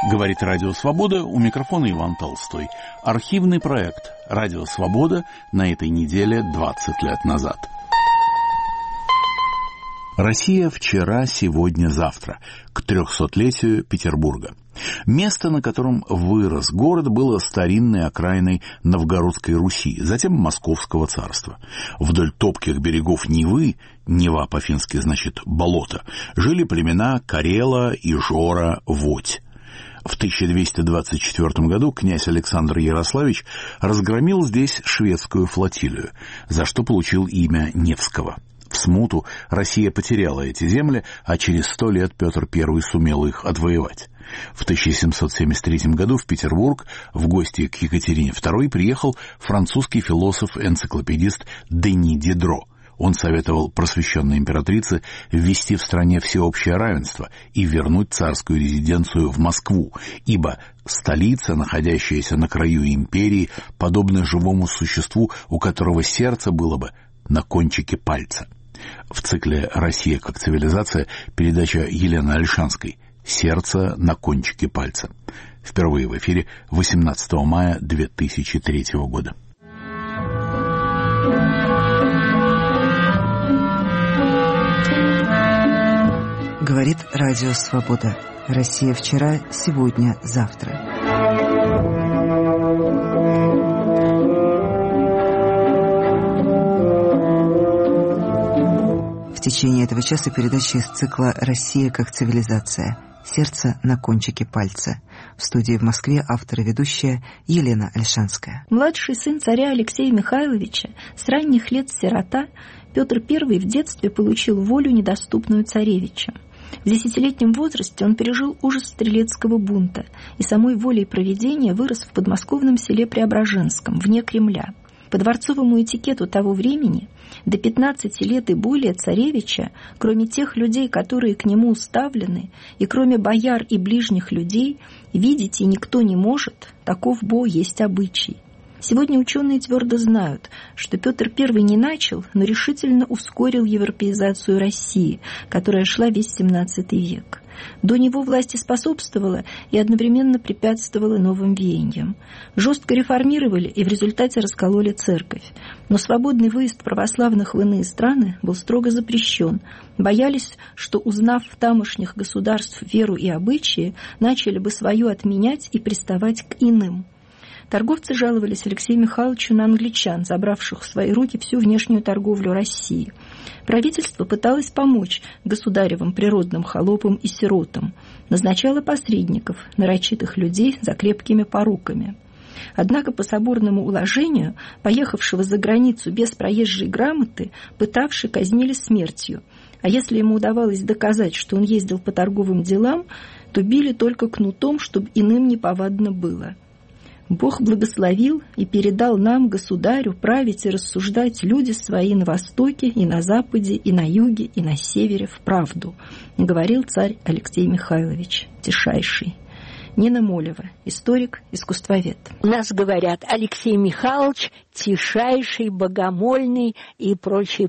Говорит Радио Свобода, у микрофона Иван Толстой. Архивный проект Радио Свобода на этой неделе 20 лет назад. Россия вчера, сегодня, завтра. К 300-летию Петербурга. Место, на котором вырос город, было старинной окраиной Новгородской Руси, затем Московского царства. Вдоль топких берегов Невы, Нева по-фински значит болото, жили племена Карела, Ижора, Водь. В 1224 году князь Александр Ярославич разгромил здесь шведскую флотилию, за что получил имя Невского. В смуту Россия потеряла эти земли, а через 100 лет Петр I сумел их отвоевать. В 1773 году в Петербург в гости к Екатерине II приехал французский философ-энциклопедист Дени Дидро. Он советовал просвещенной императрице ввести в стране всеобщее равенство и вернуть царскую резиденцию в Москву, ибо столица, находящаяся на краю империи, подобна живому существу, у которого сердце было бы на кончике пальца. В цикле «Россия как цивилизация» передача Елены Ольшанской «Сердце на кончике пальца». Впервые в эфире 18 мая 2003 года. Говорит Радио Свобода. Россия вчера, сегодня, завтра. В течение этого часа передача из цикла «Россия как цивилизация. Сердце на кончике пальца». В студии в Москве автор и ведущая Елена Ольшанская. Младший сын царя Алексея Михайловича, с ранних лет сирота, Петр I в детстве получил волю, недоступную царевичам. В 10-летнем возрасте он пережил ужас стрелецкого бунта и самой волей провидения вырос в подмосковном селе Преображенском, вне Кремля. По дворцовому этикету того времени до 15 лет и более царевича, кроме тех людей, которые к нему уставлены, и кроме бояр и ближних людей, видеть и никто не может, таков бо есть обычай. Сегодня ученые твердо знают, что Петр I не начал, но решительно ускорил европеизацию России, которая шла весь XVII век. До него власти способствовала и одновременно препятствовала новым веяниям. Жестко реформировали и в результате раскололи церковь. Но свободный выезд православных в иные страны был строго запрещен. Боялись, что, узнав в тамошних государств веру и обычаи, начали бы свою отменять и приставать к иным. Торговцы жаловались Алексею Михайловичу на англичан, забравших в свои руки всю внешнюю торговлю России. Правительство пыталось помочь государевым природным холопам и сиротам, назначало посредников, нарочитых людей за крепкими поруками. Однако по соборному уложению, поехавшего за границу без проезжей грамоты, пытавшие казнили смертью, а если ему удавалось доказать, что он ездил по торговым делам, то били только кнутом, чтобы иным неповадно было. Бог благословил и передал нам, государю, править и рассуждать люди свои на востоке и на западе, и на юге, и на севере в правду, говорил царь Алексей Михайлович, тишайший. Нина Молева, историк, искусствовед. У нас говорят, Алексей Михайлович тишайший, богомольный и прочее.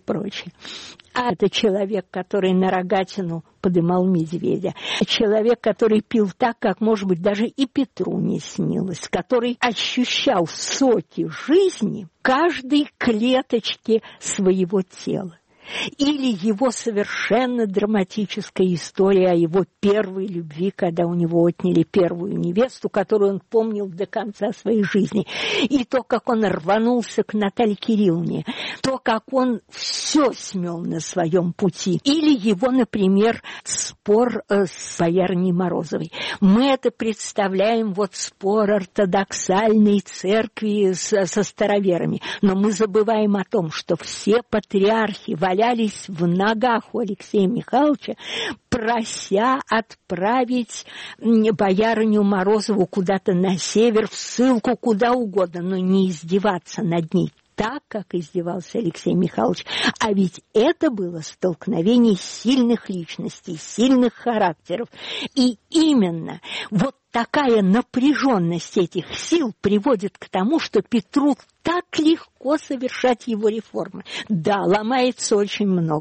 А это человек, который на рогатину подымал медведя. Человек, который пил так, как, может быть, даже и Петру не снилось. Который ощущал соки жизни каждой клеточки своего тела. Или его совершенно драматическая история о его первой любви, когда у него отняли первую невесту, которую он помнил до конца своей жизни. И то, как он рванулся к Наталье Кирилловне, то, как он все смел на своем пути. Или его, например, спор с боярней Морозовой. Мы это представляем, вот спор ортодоксальной церкви со староверами. Но мы забываем о том, что все патриархи валялись в ногах у Алексея Михайловича, прося отправить боярыню Морозову куда-то на север, в ссылку, куда угодно, но не издеваться над ней так, как издевался Алексей Михайлович. А ведь это было столкновение сильных личностей, сильных характеров. И именно вот такая напряженность этих сил приводит к тому, что Петру так легко совершать его реформы. Да, ломается очень многое.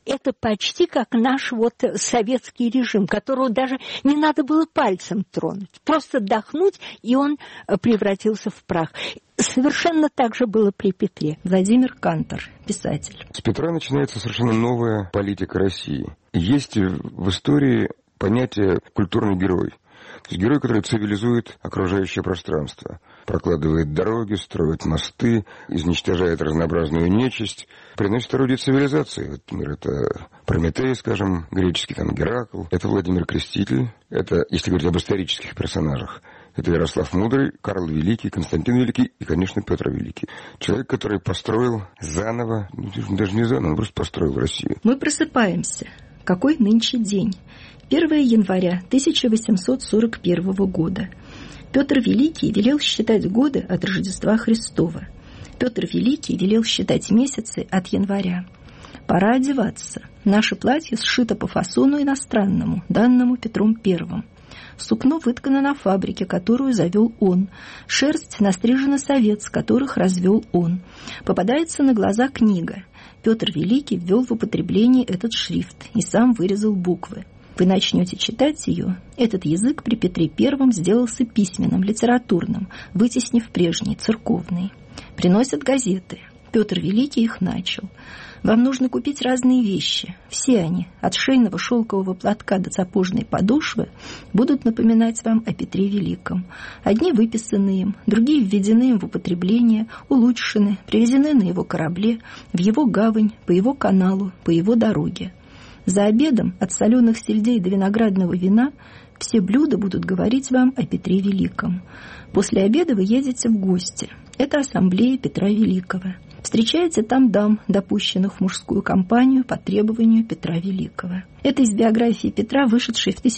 Это почти как наш вот советский режим, которого даже не надо было пальцем тронуть. Просто дохнуть, и он превратился в прах. Совершенно так же было при Петре. Владимир Кантор, писатель. С Петра начинается совершенно новая политика России. Есть в истории понятие «культурный герой». То есть герой, который цивилизует окружающее пространство, прокладывает дороги, строит мосты, изничтожает разнообразную нечисть, приносит орудие цивилизации. Этот мир — это Прометей, скажем, греческий, там Геракл, это Владимир Креститель, это, если говорить об исторических персонажах, это Ярослав Мудрый, Карл Великий, Константин Великий и, конечно, Петр Великий. Человек, который построил заново, даже не заново, он просто построил Россию. Мы просыпаемся. Какой нынче день? 1 января 1841 года. Петр Великий велел считать годы от Рождества Христова. Петр Великий велел считать месяцы от января. Пора одеваться. Наше платье сшито по фасону иностранному, данному Петром I. Сукно выткано на фабрике, которую завел он. Шерсть настрижена с овец, которых развел он. Попадается на глаза книга. Петр Великий ввел в употребление этот шрифт и сам вырезал буквы. Вы начнете читать ее. Этот язык при Петре I сделался письменным, литературным, вытеснив прежний, церковный. Приносят газеты. Петр Великий их начал. Вам нужно купить разные вещи. Все они, от шейного шелкового платка до сапожной подошвы, будут напоминать вам о Петре Великом. Одни выписаны им, другие введены им в употребление, улучшены, привезены на его корабле, в его гавань, по его каналу, по его дороге. За обедом от соленых сельдей до виноградного вина все блюда будут говорить вам о Петре Великом. После обеда вы едете в гости. Это ассамблея Петра Великого. Встречаете там дам, допущенных в мужскую компанию по требованию Петра Великого. Это из биографии Петра, вышедшей в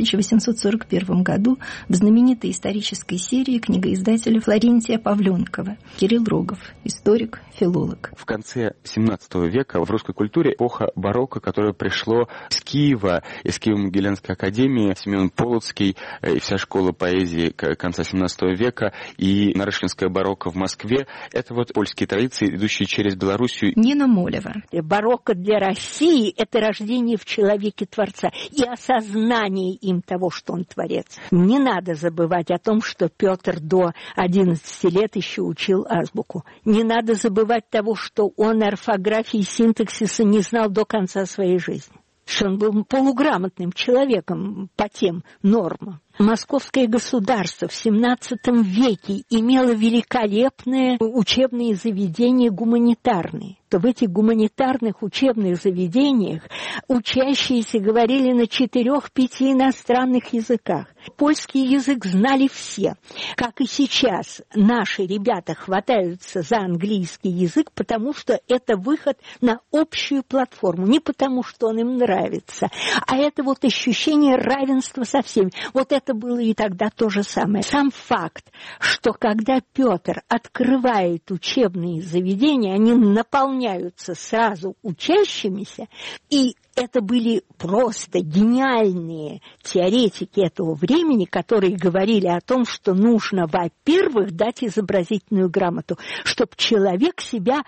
1841 году в знаменитой исторической серии книгоиздателя Флорентия Павленкова. Кирилл Рогов, историк, филолог. В конце XVII века в русской культуре эпоха барокко, которое пришло с Киева, из Киево-Могилянской академии, Семен Полоцкий и вся школа поэзии конца XVII века, и Нарышкинское барокко в Москве. Это вот польские традиции, идущие через Белоруссию. Нина Молева. Барокко для России – это рождение в человеке Творца и осознание им того, что он творец. Не надо забывать о том, что Петр до 11 лет еще учил азбуку. Не надо забывать того, что он орфографии и синтаксиса не знал до конца своей жизни. Что он был полуграмотным человеком по тем нормам. Московское государство в XVII веке имело великолепные учебные заведения гуманитарные. То в этих гуманитарных учебных заведениях учащиеся говорили на 4-5 иностранных языках. Польский язык знали все. Как и сейчас наши ребята хватаются за английский язык, потому что это выход на общую платформу. Не потому, что он им нравится, а это вот ощущение равенства со всеми. Вот это было и тогда то же самое. Сам факт, что когда Петр открывает учебные заведения, они наполняются сразу учащимися, и это были просто гениальные теоретики этого времени, которые говорили о том, что нужно, во-первых, дать изобразительную грамоту, чтобы человек себя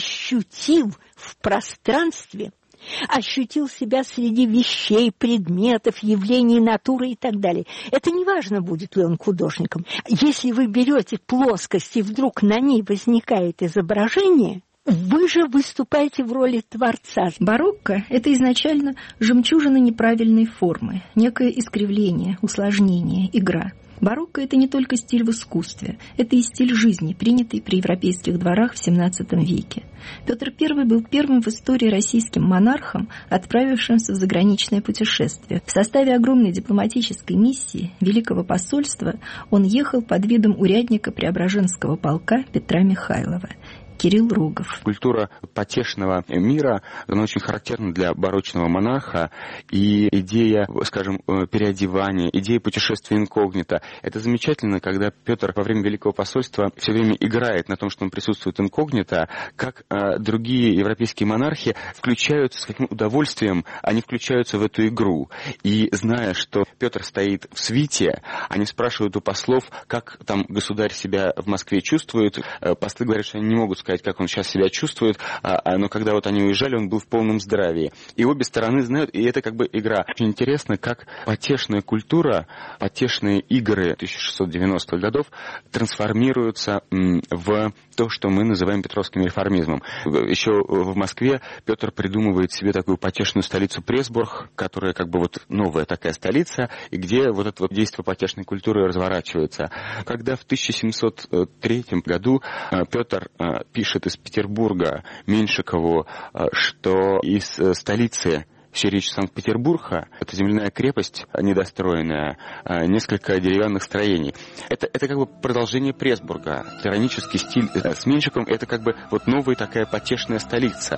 ощутил в пространстве, ощутил себя среди вещей, предметов, явлений натуры и так далее. Это не важно, будет ли он художником. Если вы берете плоскость и вдруг на ней возникает изображение, вы же выступаете в роли творца. Барокко – это изначально жемчужина неправильной формы, некое искривление, усложнение, игра. Барокко – это не только стиль в искусстве, это и стиль жизни, принятый при европейских дворах в XVII веке. Петр I был первым в истории российским монархом, отправившимся в заграничное путешествие. В составе огромной дипломатической миссии Великого посольства он ехал под видом урядника Преображенского полка Петра Михайлова. Кирилл Рогов. Культура потешного мира, она очень характерна для барочного монарха, и идея, скажем, переодевания, идея путешествия инкогнито. Это замечательно, когда Петр во время Великого посольства все время играет на том, что он присутствует инкогнито, как другие европейские монархи включаются, с каким удовольствием они включаются в эту игру. И зная, что Петр стоит в свите, они спрашивают у послов, как там государь себя в Москве чувствует. Послы говорят, что они не могут сказать, сказать, как он сейчас себя чувствует, но когда вот они уезжали, он был в полном здравии. И обе стороны знают, и это как бы игра. Очень интересно, как потешная культура, потешные игры 1690-х годов трансформируются в то, что мы называем петровским реформизмом. Еще в Москве Петр придумывает себе такую потешную столицу Пресбург, которая как бы вот новая такая столица, и где вот это вот действие потешной культуры разворачивается. Когда в 1703 году Петр пишет из Петербурга Меньшикову, что из столицы все речь Санкт-Петербурга, это земляная крепость недостроенная, несколько деревянных строений. Это как бы продолжение Пресбурга. Тиранический стиль с Меньшиковым, это как бы вот новая такая потешная столица.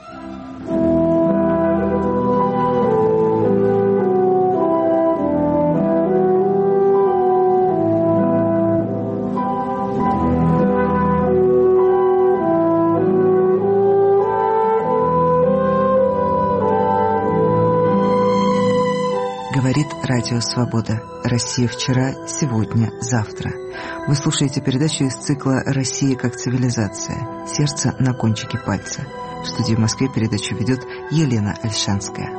Говорит Радио Свобода. Россия вчера, сегодня, завтра. Вы слушаете передачу из цикла «Россия как цивилизация. Сердце на кончике пальца». В студии в Москве передачу ведет Елена Ольшанская.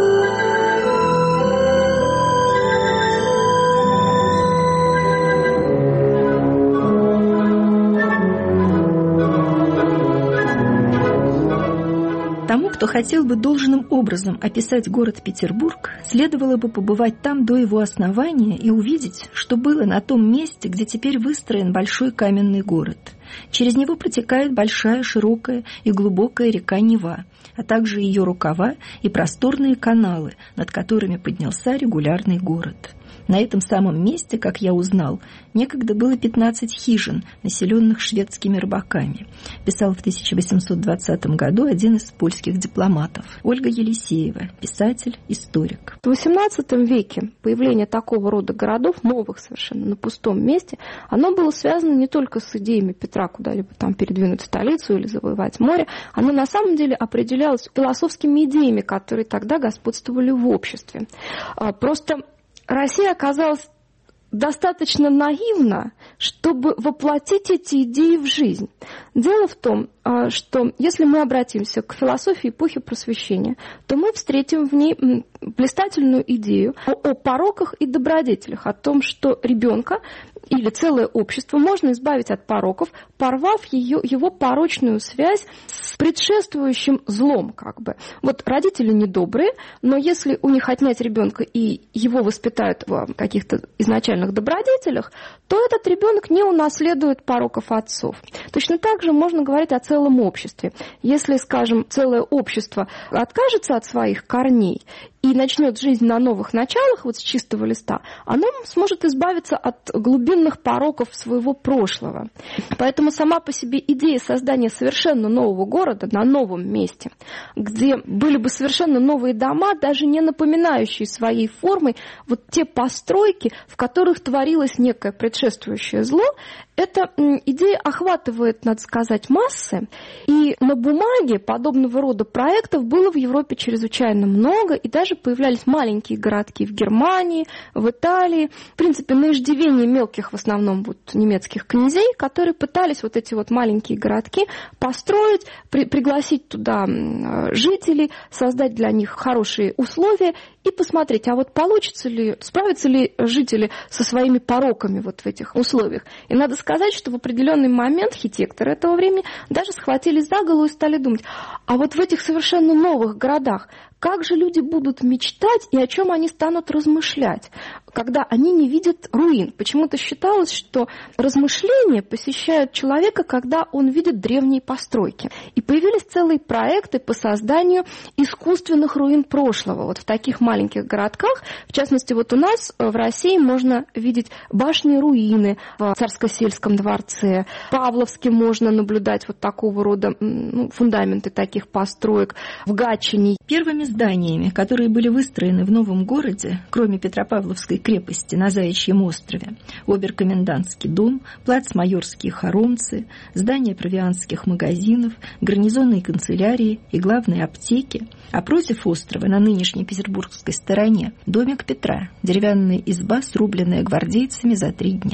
Тому, кто хотел бы должным образом описать город Петербург, следовало бы побывать там до его основания и увидеть, что было на том месте, где теперь выстроен большой каменный город. Через него протекает большая, широкая и глубокая река Нева, а также ее рукава и просторные каналы, над которыми поднялся регулярный город. На этом самом месте, как я узнал, некогда было 15 хижин, населенных шведскими рыбаками, писал в 1820 году один из польских дипломатов. Ольга Елисеева, писатель, историк. В XVIII веке появление такого рода городов, новых совершенно, на пустом месте, оно было связано не только с идеями Петра куда-либо там передвинуть столицу или завоевать море, оно на самом деле определялось философскими идеями, которые тогда господствовали в обществе. Просто Россия оказалась достаточно наивна, чтобы воплотить эти идеи в жизнь. Дело в том, что если мы обратимся к философии эпохи Просвещения, то мы встретим в ней блистательную идею о пороках и добродетелях, о том, что ребенка или целое общество можно избавить от пороков, порвав его порочную связь с предшествующим злом, как бы. Вот родители недобрые, но если у них отнять ребенка и его воспитают в каких-то изначальных добродетелях, то этот ребенок не унаследует пороков отцов. Точно так же можно говорить о целом обществе. Если, скажем, целое общество откажется от своих корней и начнет жизнь на новых началах, вот с чистого листа, оно сможет избавиться от глубинных пороков своего прошлого. Поэтому сама по себе идея создания совершенно нового города на новом месте, где были бы совершенно новые дома, даже не напоминающие своей формой вот те постройки, в которых творилось некое предшествующее зло, эта идея охватывает, надо сказать, массы, и на бумаге подобного рода проектов было в Европе чрезвычайно много, и даже появлялись маленькие городки в Германии, в Италии, в принципе, на иждивении мелких, в основном, вот, немецких князей, которые пытались вот эти вот маленькие городки построить, пригласить туда жителей, создать для них хорошие условия и посмотреть, а вот получится ли, справятся ли жители со своими пороками вот в этих условиях. И надо сказать, что в определенный момент архитекторы этого времени даже схватились за голову и стали думать, а вот в этих совершенно новых городах как же люди будут мечтать и о чем они станут размышлять, когда они не видят руин? Почему-то считалось, что размышления посещают человека, когда он видит древние постройки. И появились целые проекты по созданию искусственных руин прошлого. Вот в таких маленьких городках, в частности, вот у нас в России можно видеть башни-руины в Царско-сельском дворце. В Павловске можно наблюдать вот такого рода фундаменты таких построек. В Гатчине. Первыми зданиями, которые были выстроены в новом городе, кроме Петропавловской крепости на Заячьем острове, обер-комендантский дом, плацмайорские хоромцы, здания провианских магазинов, гарнизонные канцелярии и главные аптеки, а против острова, на нынешней петербургской стороне, домик Петра, деревянная изба, срубленная гвардейцами за 3 дня.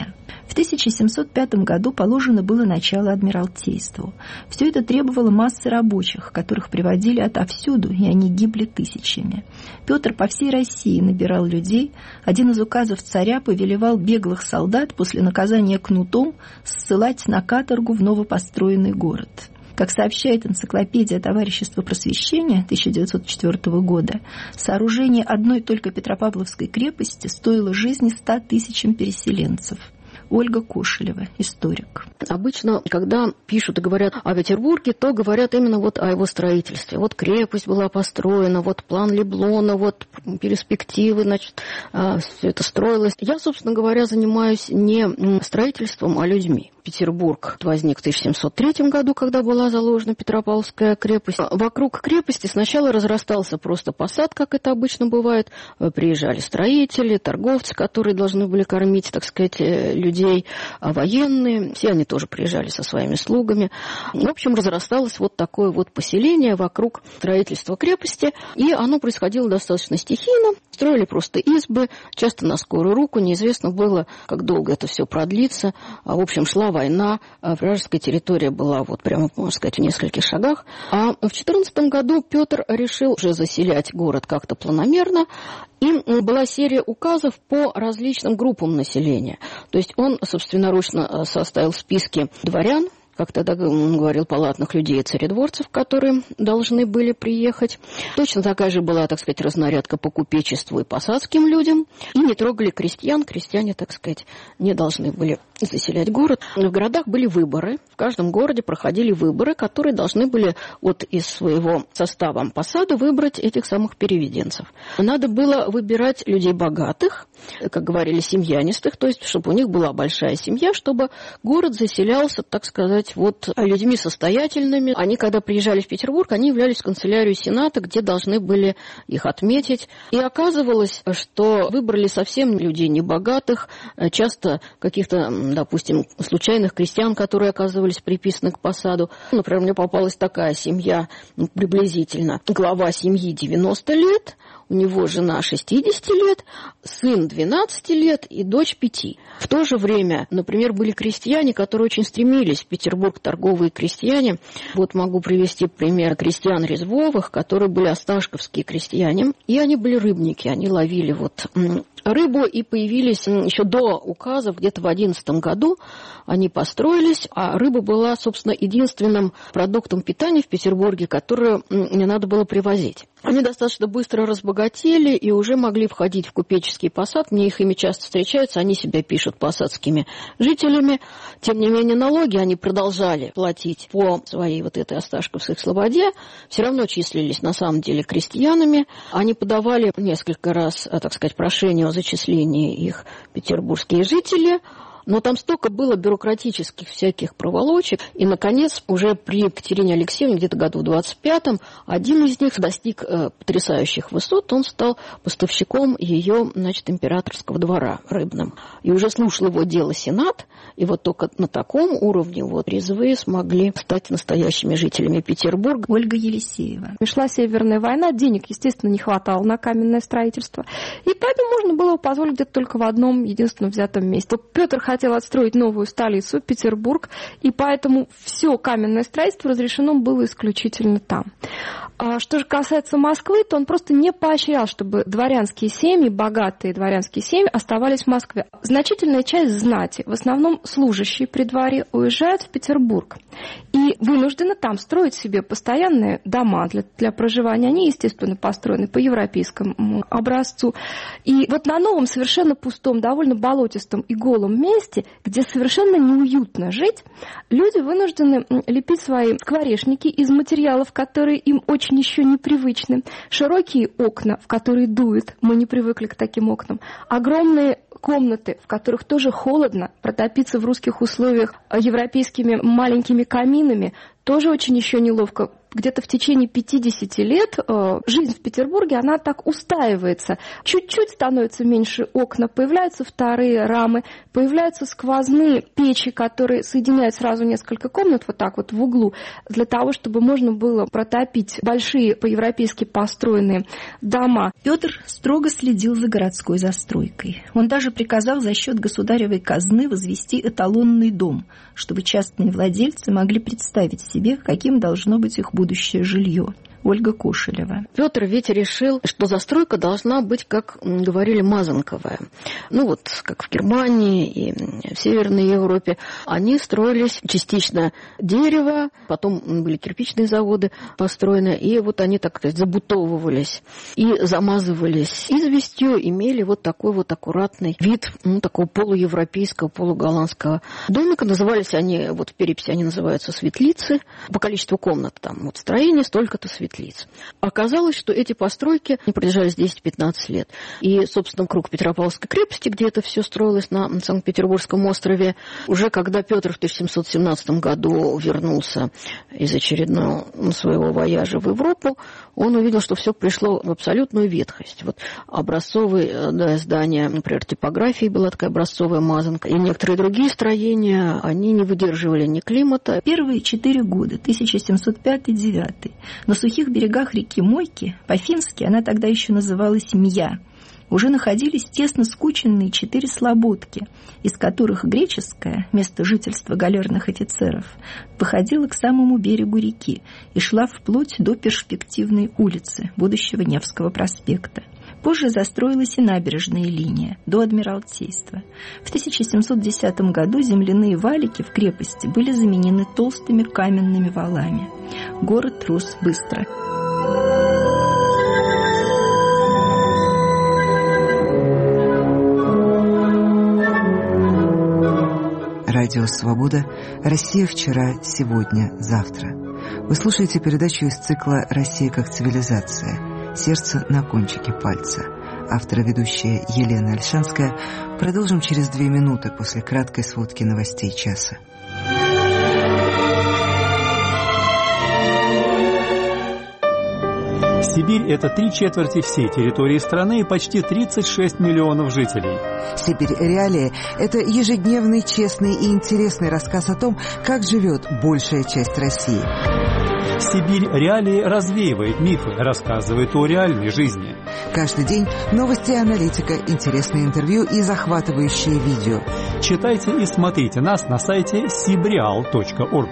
В 1705 году положено было начало Адмиралтейству. Все это требовало массы рабочих, которых приводили отовсюду, и они гибли тысячами. Петр по всей России набирал людей. Один из указов царя повелевал беглых солдат после наказания кнутом ссылать на каторгу в новопостроенный город. Как сообщает энциклопедия Товарищества просвещения 1904 года, сооружение одной только Петропавловской крепости стоило жизни 100 тысячам переселенцев. Ольга Кошелева, историк. Обычно, когда пишут и говорят о Петербурге, то говорят именно вот о его строительстве. Вот крепость была построена, вот план Леблона, вот перспективы, значит, все это строилось. Я, собственно говоря, занимаюсь не строительством, а людьми. Петербург возник в 1703 году, когда была заложена Петропавловская крепость. Вокруг крепости сначала разрастался просто посад, как это обычно бывает. Приезжали строители, торговцы, которые должны были кормить, так сказать, людей, военные. Все они тоже приезжали со своими слугами. В общем, разрасталось вот такое вот поселение вокруг строительства крепости. И оно происходило достаточно стихийно. Строили просто избы, часто на скорую руку. Неизвестно было, как долго это все продлится. В общем, шла война, вражеская территория была вот прямо, можно сказать, в нескольких шагах. А в 14 году Петр решил уже заселять город как-то планомерно, и была серия указов по различным группам населения. То есть он собственноручно составил списки дворян, как тогда он говорил, палатных людей и царедворцев, которые должны были приехать. Точно такая же была, так сказать, разнарядка по купечеству и посадским людям. И не трогали крестьян. Крестьяне, так сказать, не должны были заселять город. В городах были выборы. В каждом городе проходили выборы, которые должны были вот из своего состава посада выбрать этих самых переведенцев. Надо было выбирать людей богатых, как говорили, семьянистых, то есть чтобы у них была большая семья, чтобы город заселялся, так сказать, вот людьми состоятельными. Они, когда приезжали в Петербург, они являлись в канцелярию Сената, где должны были их отметить. И оказывалось, что выбрали совсем людей небогатых, часто каких-то, допустим, случайных крестьян, которые оказывались приписаны к посаду. Например, мне попалась такая семья, приблизительно, глава семьи 90 лет, у него жена 60 лет, сын 12 лет и дочь 5. В то же время, например, были крестьяне, которые очень стремились в Петербург, торговые крестьяне. Вот могу привести пример крестьян Резвовых, которые были осташковские крестьяне, и они были рыбники, они ловили вот рыбу, и появились еще до указов, где-то в 2011 году они построились, а рыба была, собственно, единственным продуктом питания в Петербурге, которую не надо было привозить. Они достаточно быстро разбогатели и уже могли входить в купеческий посад. Мне их имя часто встречаются, они себя пишут посадскими жителями. Тем не менее, налоги они продолжали платить по своей вот этой осташковской слободе. Все равно числились на самом деле крестьянами. Они подавали несколько раз, так сказать, прошение о зачислении их петербургские жители. Но там столько было бюрократических всяких проволочек. И, наконец, уже при Екатерине Алексеевне, где-то году в 25-м, один из них достиг потрясающих высот. Он стал поставщиком ее, значит, императорского двора рыбным. И уже слушал его дело Сенат. И вот только на таком уровне вот Резвые смогли стать настоящими жителями Петербурга. Ольга Елисеева. Шла Северная война, денег, естественно, не хватало на каменное строительство. И поэтому можно было позволить где-то только в одном единственном взятом месте. Петр хотел отстроить новую столицу, Петербург, и поэтому все каменное строительство разрешено было исключительно там. А что же касается Москвы, то он просто не поощрял, чтобы дворянские семьи, богатые дворянские семьи оставались в Москве. Значительная часть знати, в основном служащие при дворе, уезжают в Петербург и вынуждены там строить себе постоянные дома для проживания. Они, естественно, построены по европейскому образцу. И вот на новом, совершенно пустом, довольно болотистом и голом месте, где совершенно неуютно жить, люди вынуждены лепить свои скворечники из материалов, которые им очень еще непривычны. Широкие окна, в которые дует, мы не привыкли к таким окнам. Огромные комнаты, в которых тоже холодно, протопиться в русских условиях европейскими маленькими каминами тоже очень еще неловко. Где-то в течение 50 лет жизнь в Петербурге, она так устаивается. Чуть-чуть становится меньше окна, появляются вторые рамы, появляются сквозные печи, которые соединяют сразу несколько комнат вот так вот в углу, для того, чтобы можно было протопить большие по-европейски построенные дома. Петр строго следил за городской застройкой. Он даже приказал за счет государевой казны возвести эталонный дом, чтобы частные владельцы могли представить себе, каким должно быть их будущее жилье. Ольга Кошелева. Петр ведь решил, что застройка должна быть, как говорили, мазанковая. Ну вот, как в Германии и в Северной Европе. Они строились частично дерево, потом были кирпичные заводы построены, и вот они, так сказать, забутовывались и замазывались известью, имели вот такой вот аккуратный вид, такого полуевропейского, полуголландского домика. Назывались они, вот в переписи они называются светлицы. По количеству комнат там вот строение столько-то светлиц. Оказалось, что эти постройки не продержались 10-15 лет. И, собственно, круг Петропавловской крепости, где это все строилось на Санкт-Петербургском острове, уже когда Петр в 1717 году вернулся из очередного своего вояжа в Европу, он увидел, что все пришло в абсолютную ветхость. Вот образцовые здания, например, типографии была такая образцовая мазанка, и некоторые другие строения, они не выдерживали ни климата. Первые 4 года, 1705-1709, на сухих берегах реки Мойки, по-фински она тогда еще называлась Мья, уже находились тесно скученные 4 слободки, из которых греческая, место жительства галерных офицеров, выходила к самому берегу реки и шла вплоть до перспективной улицы, будущего Невского проспекта. Позже застроилась и набережная линия, до Адмиралтейства. В 1710 году земляные валики в крепости были заменены толстыми каменными валами. Город рос быстро. Радио «Свобода». Россия вчера, сегодня, завтра. Вы слушаете передачу из цикла «Россия как цивилизация. Сердце на кончике пальца». Автор и ведущая Елена Ольшанская. Продолжим через 2 минуты после краткой сводки новостей часа. Сибирь – это 3/4 всей территории страны и почти 36 миллионов жителей. «Сибирь. Реалии» – это ежедневный, честный и интересный рассказ о том, как живет большая часть России. «Сибирь. Реалии» развеивает мифы, рассказывает о реальной жизни. Каждый день новости и аналитика, интересные интервью и захватывающие видео. Читайте и смотрите нас на сайте sibreal.org.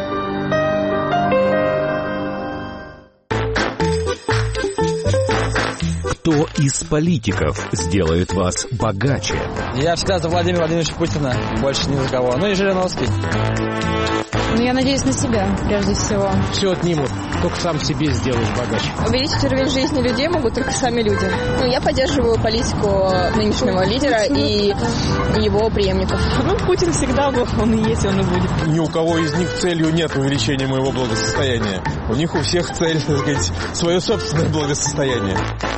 Кто из политиков сделает вас богаче? Я всегда за Владимира Владимировича Путина, больше ни за кого. Ну и Жириновский. Ну, я надеюсь на себя, прежде всего. Все отнимут, только сам себе сделаешь богаче. Увеличить уровень жизни людей могут только сами люди. Ну, я поддерживаю политику нынешнего лидера и его преемников. Ну, Путин всегда был, он и есть, он и будет. Ни у кого из них целью нет увеличения моего благосостояния. У них у всех цель, так сказать, свое собственное благосостояние.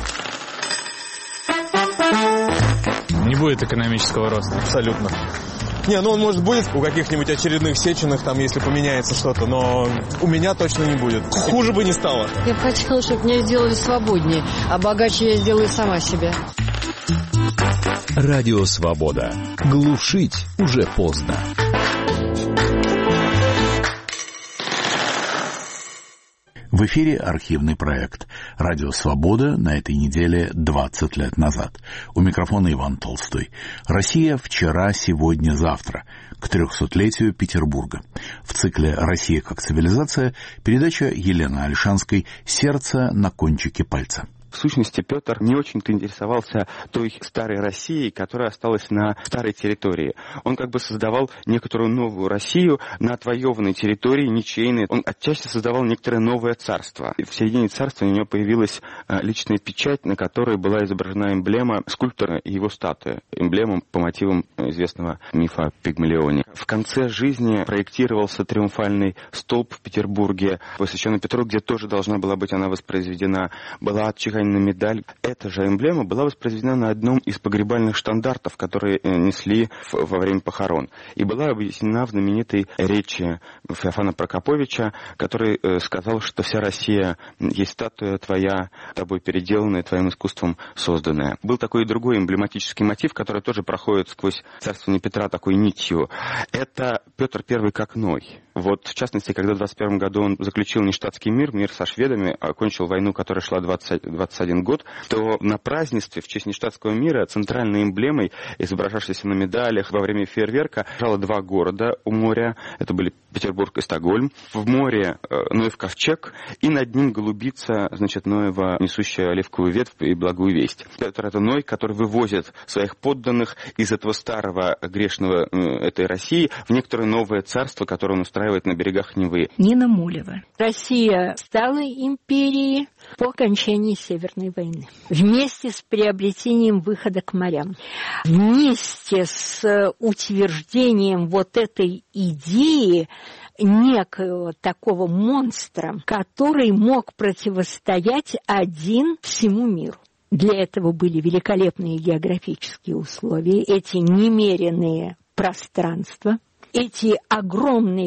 Не будет экономического роста. Абсолютно. Не, ну он, может, будет у каких-нибудь очередных Сеченых, там, если поменяется что-то, но у меня точно не будет. Хуже бы не стало. Я бы хотела, чтобы меня сделали свободнее, а богаче я сделаю сама себя. Радио «Свобода». Глушить уже поздно. В эфире архивный проект «Радио Свобода» на этой неделе 20 лет назад. У микрофона Иван Толстой. Россия вчера, сегодня, завтра. К 300-летию Петербурга. В цикле «Россия как цивилизация» передача Елены Ольшанской «Сердце на кончике пальца». В сущности, Петр не очень-то интересовался той старой Россией, которая осталась на старой территории. Он как бы создавал некоторую новую Россию на отвоеванной территории, ничейной. Он отчасти создавал некоторое новое царство. В середине царства у него появилась личная печать, на которой была изображена эмблема скульптора и его статуя. Эмблема по мотивам известного мифа о Пигмалионе. В конце жизни проектировался триумфальный столб в Петербурге, посвященный Петру, где тоже должна была быть она воспроизведена. Была отчеканена Ленина медаль. Эта же эмблема была воспроизведена на одном из погребальных штандартов, которые несли во время похорон. И была объяснена в знаменитой речи Феофана Прокоповича, который сказал, что вся Россия есть статуя твоя, тобой переделанная, твоим искусством созданная. Был такой и другой эмблематический мотив, который тоже проходит сквозь царствование Петра такой нитью. Это Петр I как Ной. Вот, в частности, когда в 21 году он заключил нештатский мир со шведами, окончил войну, которая шла 21 год, то на празднестве в честь нештатского мира центральной эмблемой, изображавшейся на медалях во время фейерверка, лежало два города у моря. Это были Петербург и Стокгольм. В море Ноев ковчег, и над ним голубица, значит, Ноева, несущая оливковую ветвь и благую весть. Петр — это Ной, который вывозит своих подданных из этого старого грешного этой России в некоторое новое царство, которое он устраивает на берегах Невы. Нина Мулева. Россия стала империей по окончании Северной войны. Вместе с приобретением выхода к морям. Вместе с утверждением вот этой идеи некого такого монстра, который мог противостоять один всему миру. Для этого были великолепные географические условия, эти немеренные пространства, эти огромные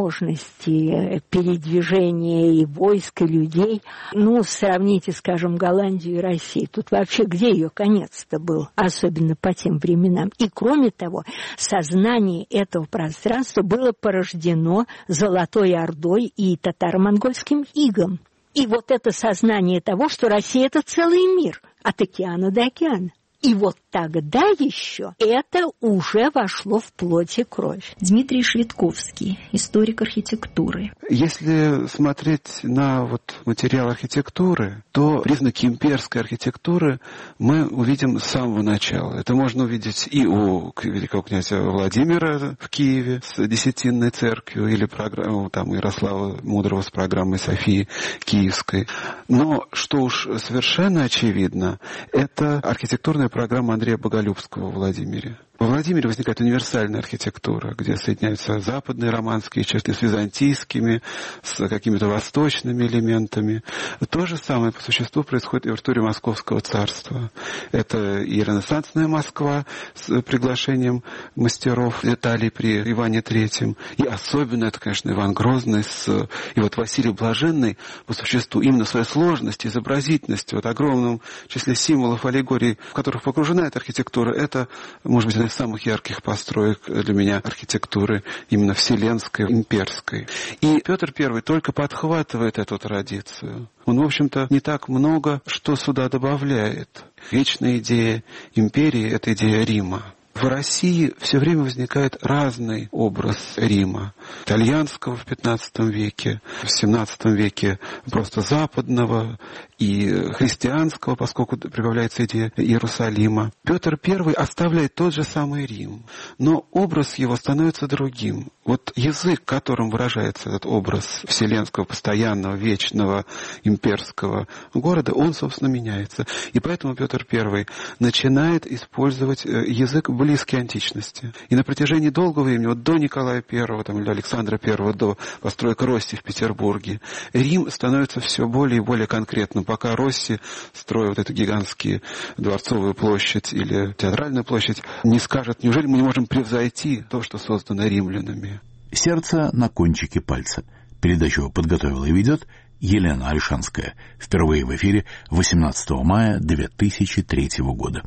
возможности передвижения и войск, и людей. Сравните, скажем, Голландию и Россию. Тут вообще где ее конец-то был, особенно по тем временам. И кроме того, сознание этого пространства было порождено Золотой Ордой и татаро-монгольским игом. И вот это сознание того, что Россия — это целый мир, от океана до океана. И вот тогда еще это уже вошло в плоть и кровь. Дмитрий Швидковский, историк архитектуры. Если смотреть на материал архитектуры, то признаки имперской архитектуры мы увидим с самого начала. Это можно увидеть и у великого князя Владимира в Киеве с Десятинной церковью, или программу Ярослава Мудрого с программой Софии Киевской. Но что уж совершенно очевидно, это архитектурная программа Андрея Боголюбского в Владимире. Во Владимире возникает универсальная архитектура, где соединяются западные романские черты с византийскими, с какими-то восточными элементами. То же самое по существу происходит и в архитектуре Московского царства. Это и ренессансная Москва с приглашением мастеров Италии при Иване III. И особенно это, конечно, Иван Грозный и Василий Блаженный по существу именно своей сложности, изобразительности, огромном числе символов, аллегорий, в которых погружена эта архитектура. Это, может быть, одна из самых ярких построек для меня архитектуры именно вселенской, имперской. И Петр I только подхватывает эту традицию. Он, в общем-то, не так много что сюда добавляет. Вечная идея империи — это идея Рима. В России все время возникает разный образ Рима. Итальянского в XV веке, в XVII веке просто западного и христианского, поскольку прибавляется идея Иерусалима. Петр I оставляет тот же самый Рим, но образ его становится другим. Язык, которым выражается этот образ вселенского, постоянного, вечного, имперского города, он, собственно, меняется. И поэтому Петр I начинает использовать язык близкий античности. И на протяжении долгого времени, до Николая I или Александра I, до построек Росси в Петербурге, Рим становится все более и более конкретным, пока Росси, строя эту гигантскую Дворцовую площадь или Театральную площадь, не скажет, неужели мы не можем превзойти то, что создано римлянами. «Сердце на кончике пальца». Передачу подготовила и ведет Елена Альшанская. Впервые в эфире 18 мая 2003 года.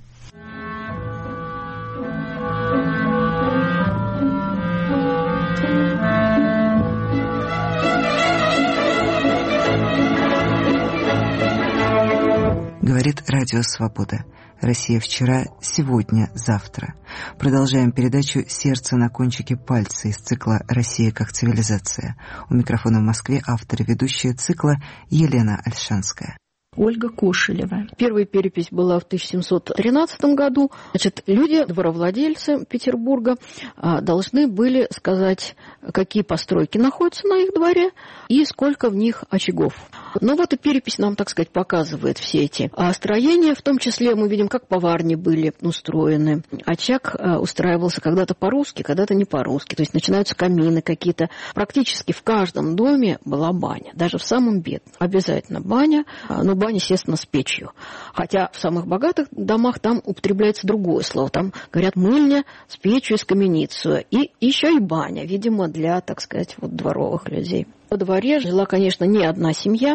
Говорит Радио Свобода. Россия вчера, сегодня, завтра. Продолжаем передачу «Сердце на кончике пальца» из цикла «Россия как цивилизация». У микрофона в Москве автор и ведущая цикла Елена Альшанская. Ольга Кошелева. Первая перепись была в 1713 году. Люди, дворовладельцы Петербурга, должны были сказать, какие постройки находятся на их дворе и сколько в них очагов. Ну вот и перепись нам, так сказать, показывает все эти строения. В том числе мы видим, как поварни были устроены. Очаг устраивался когда-то по-русски, когда-то не по-русски. То есть начинаются камины какие-то. Практически в каждом доме была баня. Даже в самом бедном. Обязательно баня. Но баня, естественно, с печью. Хотя в самых богатых домах там употребляется другое слово. Там, говорят, мыльня с печью и с каменицей. И еще и баня, видимо, для, так сказать, вот дворовых людей. Во дворе жила, конечно, не одна семья.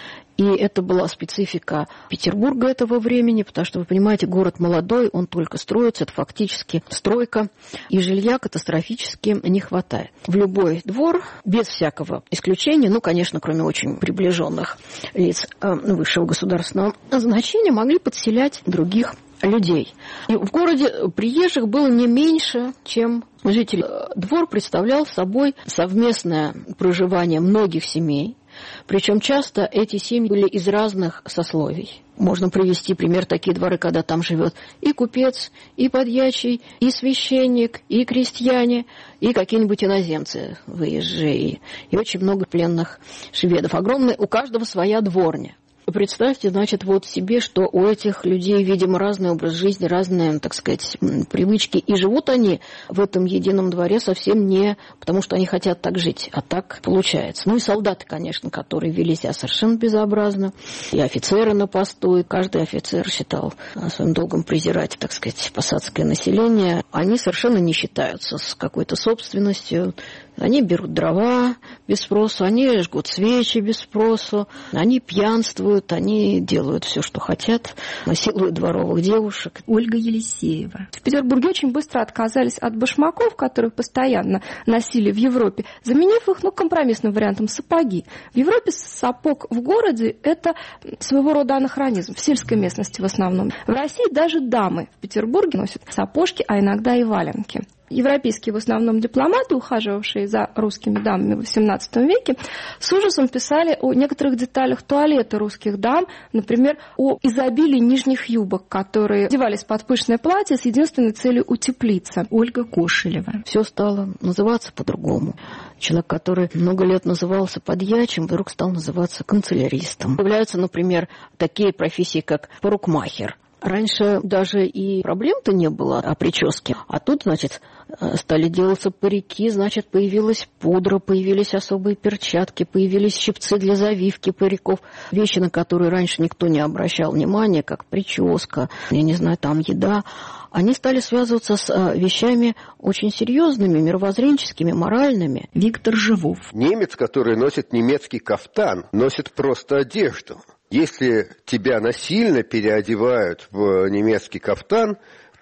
И это была специфика Петербурга этого времени, потому что, вы понимаете, город молодой, он только строится, это фактически стройка, и жилья катастрофически не хватает. В любой двор, без всякого исключения, ну, конечно, кроме очень приближенных лиц высшего государственного значения, могли подселять других людей. И в городе приезжих было не меньше, чем жителей. Двор представлял собой совместное проживание многих семей. Причем часто эти семьи были из разных сословий. Можно привести пример такие дворы, когда там живет и купец, и подьячий, и священник, и крестьяне, и какие-нибудь иноземцы выезжие. И очень много пленных шведов. Огромные, у каждого своя дворня. Представьте, значит, вот себе, что у этих людей, видимо, разный образ жизни, разные, так сказать, привычки. И живут они в этом едином дворе совсем не потому, что они хотят так жить, а так получается. Ну и солдаты, конечно, которые вели себя совершенно безобразно. И офицеры на посту, и каждый офицер считал своим долгом презирать, так сказать, посадское население. Они совершенно не считаются с какой-то собственностью. Они берут дрова без спросу, они жгут свечи без спросу, они пьянствуют, они делают все, что хотят, насилуют дворовых девушек. Ольга Елисеева. В Петербурге очень быстро отказались от башмаков, которые постоянно носили в Европе, заменив их, компромиссным вариантом сапоги. В Европе сапог в городе – это своего рода анахронизм, в сельской местности в основном. В России даже дамы в Петербурге носят сапожки, а иногда и валенки. Европейские в основном дипломаты, ухаживавшие за русскими дамами в XVIII веке, с ужасом писали о некоторых деталях туалета русских дам, например, о изобилии нижних юбок, которые одевались под пышное платье с единственной целью утеплиться. Ольга Кошелева. Все стало называться по-другому. Человек, который много лет назывался подьячим, вдруг стал называться канцеляристом. Появляются, например, такие профессии, как парикмахер. Раньше даже и проблем-то не было о прическе. А тут, значит, стали делаться парики, значит, появилась пудра, появились особые перчатки, появились щипцы для завивки париков. Вещи, на которые раньше никто не обращал внимания, как прическа, я не знаю, там еда. Они стали связываться с вещами очень серьезными, мировоззренческими, моральными. Виктор Живов. Немец, который носит немецкий кафтан, носит просто одежду. Если тебя насильно переодевают в немецкий кафтан,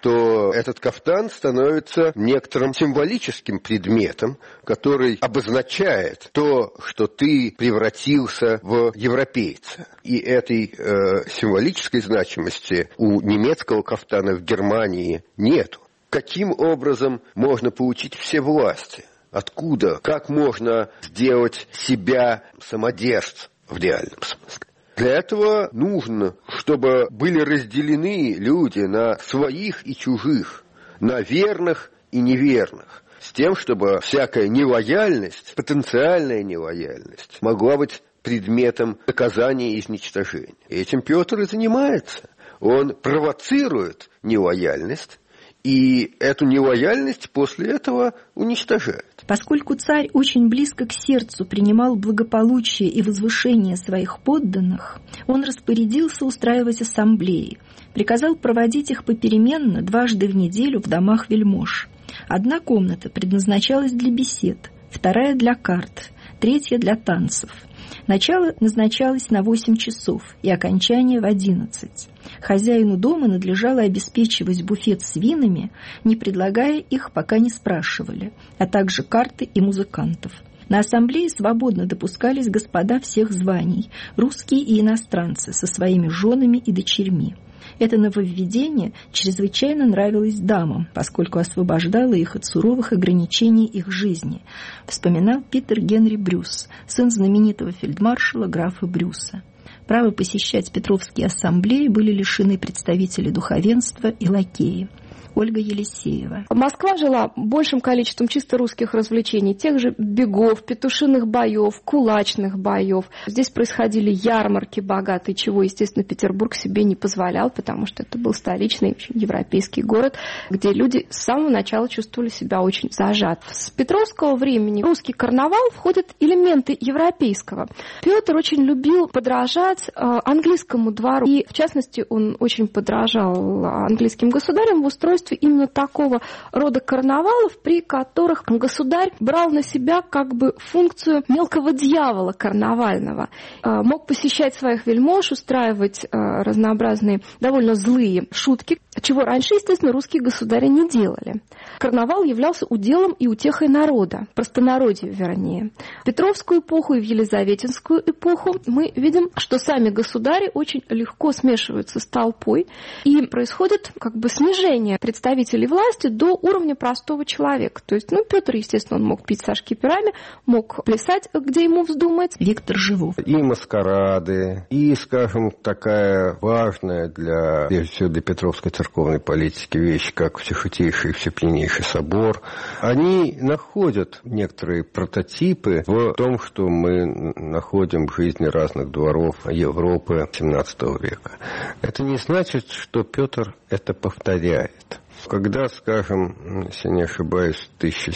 то этот кафтан становится некоторым символическим предметом, который обозначает то, что ты превратился в европейца. И этой символической значимости у немецкого кафтана в Германии нету. Каким образом можно получить все власти? Откуда? Как можно сделать себя самодержцем в реальном смысле? Для этого нужно, чтобы были разделены люди на своих и чужих, на верных и неверных, с тем, чтобы всякая нелояльность, потенциальная нелояльность, могла быть предметом наказания и изничтожения. И этим Петр и занимается. Он провоцирует нелояльность, и эту нелояльность после этого уничтожает. Поскольку царь очень близко к сердцу принимал благополучие и возвышение своих подданных, он распорядился устраивать ассамблеи, приказал проводить их попеременно дважды в неделю в домах вельмож. Одна комната предназначалась для бесед, вторая для карт, третья для танцев. Начало назначалось на 8 часов и окончание в 11. Хозяину дома надлежало обеспечивать буфет с винами, не предлагая их, пока не спрашивали, а также карты и музыкантов. На ассамблее свободно допускались господа всех званий, русские и иностранцы, со своими женами и дочерьми. Это нововведение чрезвычайно нравилось дамам, поскольку освобождало их от суровых ограничений их жизни, вспоминал Питер Генри Брюс, сын знаменитого фельдмаршала графа Брюса. Право посещать Петровские ассамблеи были лишены представители духовенства и лакеи. Ольга Елисеева. Москва жила большим количеством чисто русских развлечений, тех же бегов, петушиных боев, кулачных боев. Здесь происходили ярмарки богатые, чего, естественно, Петербург себе не позволял, потому что это был столичный, очень европейский город, где люди с самого начала чувствовали себя очень зажат. С петровского времени в русский карнавал входят элементы европейского. Петр очень любил подражать английскому двору, и, в частности, он очень подражал английским государям в устройстве именно такого рода карнавалов, при которых государь брал на себя как бы функцию мелкого дьявола карнавального. Мог посещать своих вельмож, устраивать разнообразные довольно злые шутки, чего раньше, естественно, русские государи не делали. Карнавал являлся уделом и утехой народа, простонародью, вернее. В Петровскую эпоху и в Елизаветинскую эпоху мы видим, что сами государи очень легко смешиваются с толпой, и происходит как бы снижение представителей власти до уровня простого человека. То есть, Петр, естественно, он мог пить со шкиперами, мог плясать, где ему вздумается. Виктор Живов. И маскарады, и, скажем, такая важная прежде всего для Петровской церковной политики вещь, как Всехвятейший и Всепьянейший собор, они находят некоторые прототипы в том, что мы находим в жизни разных дворов Европы XVII века. Это не значит, что Петр это повторяет. Когда, скажем, если не ошибаюсь, в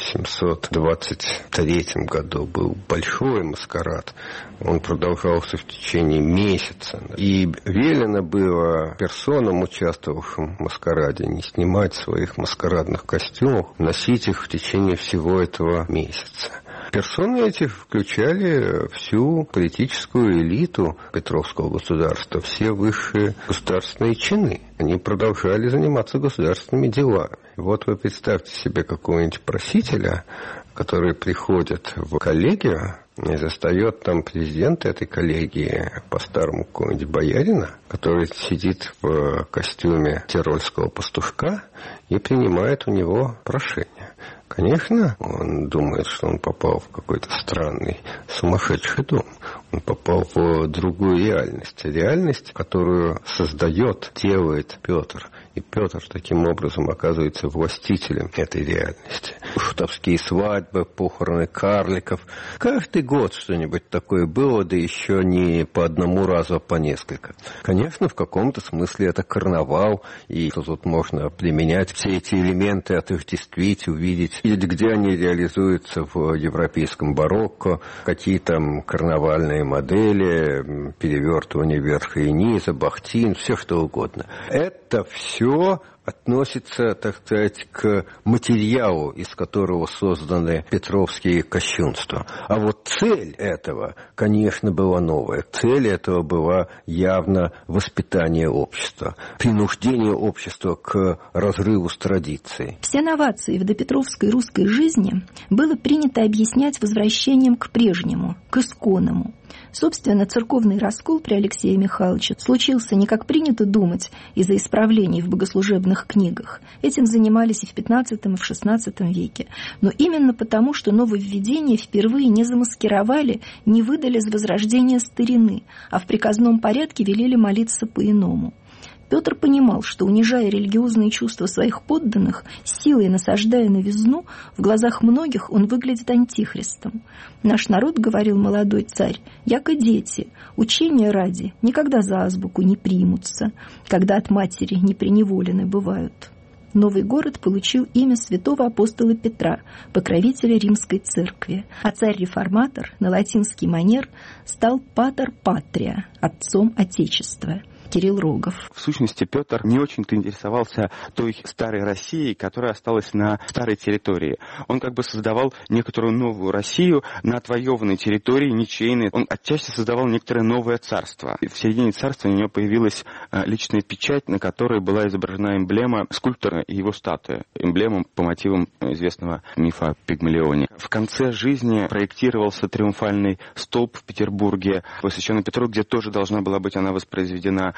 1723 году был большой маскарад, он продолжался в течение месяца. И велено было персонам, участвовавшим в маскараде, не снимать своих маскарадных костюмов, носить их в течение всего этого месяца. Персоны эти включали всю политическую элиту Петровского государства, все высшие государственные чины. Они продолжали заниматься государственными делами. Вот вы представьте себе какого-нибудь просителя, который приходит в коллегию и застает там президента этой коллегии, по-старому какого-нибудь боярина, который сидит в костюме тирольского пастушка и принимает у него прошение. Конечно, он думает, что он попал в какой-то странный, сумасшедший дом. Он попал в другую реальность. Реальность, которую создает, делает Петр. И Петр таким образом оказывается властителем этой реальности. Шутовские свадьбы, похороны карликов. Каждый год что-нибудь такое было, да еще не по одному разу, а по несколько. Конечно, в каком-то смысле это карнавал, и тут можно применять все эти элементы, отождествить, увидеть, где они реализуются в европейском барокко, какие там карнавальные модели, перевертывание верха и низа, бахтин, все что угодно. Это все относится, так сказать, к материалу, из которого созданы петровские кощунства. А вот цель этого, конечно, была новая. Цель этого была явно воспитание общества, принуждение общества к разрыву с традицией. Все новации в допетровской русской жизни было принято объяснять возвращением к прежнему, к исконному. Собственно, церковный раскол при Алексее Михайловиче случился не как принято думать из-за исправлений в богослужебных книгах. Этим занимались и в XV, и в XVI веке. Но именно потому, что нововведения впервые не замаскировали, не выдали за возрождение старины, а в приказном порядке велели молиться по-иному. Петр понимал, что, унижая религиозные чувства своих подданных, силой насаждая новизну, в глазах многих он выглядит антихристом. «Наш народ, — говорил молодой царь, — яко дети, учения ради никогда за азбуку не примутся, когда от матери не преневолены бывают». Новый город получил имя святого апостола Петра, покровителя Римской церкви, а царь-реформатор на латинский манер стал патер патрия, отцом Отечества. Кирилл Рогов. В сущности, Петр не очень-то интересовался той старой Россией, которая осталась на старой территории. Он как бы создавал некоторую новую Россию на отвоеванной территории, ничейной. Он отчасти создавал некоторое новое царство. В середине царства у него появилась личная печать, на которой была изображена эмблема скульптора и его статуя. Эмблема по мотивам известного мифа о Пигмалионе. В конце жизни проектировался триумфальный столб в Петербурге, посвященный Петру, где тоже должна была быть она воспроизведена.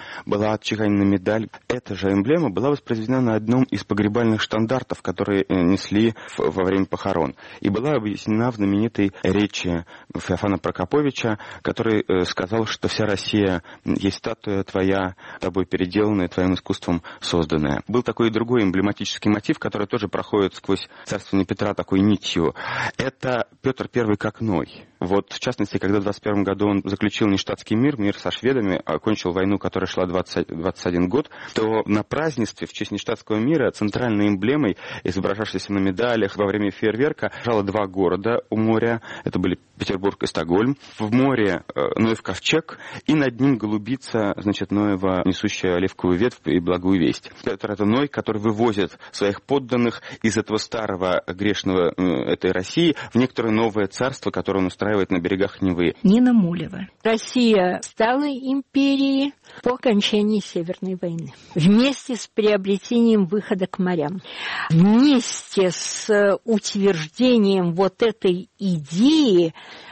была отчеканена медаль. Эта же эмблема была воспроизведена на одном из погребальных штандартов, которые несли во время похорон. И была объяснена в знаменитой речи Феофана Прокоповича, который сказал, что вся Россия есть статуя твоя, тобой переделанная, твоим искусством созданная. Был такой и другой эмблематический мотив, который тоже проходит сквозь царствование Петра такой нитью. Это Петр I как Ной. Вот, в частности, когда в 21 году он заключил нештатский мир со шведами, окончил войну, которая шла 21 год, то на празднестве в честь нештатского мира центральной эмблемой, изображавшейся на медалях во время фейерверка, лежало два города у моря. Это были Петербург и Стокгольм. В море Ноев ковчег, и над ним голубица, значит, Ноева, несущая оливковую ветвь и благую весть. Петр — это Ной, который вывозит своих подданных из этого старого грешного этой России в некоторое новое царство, которое он устраивает на берегах Невы. Нина Мулева. Россия стала империей по окончании Северной войны. Вместе с приобретением выхода к морям. Вместе с утверждением вот этой идеи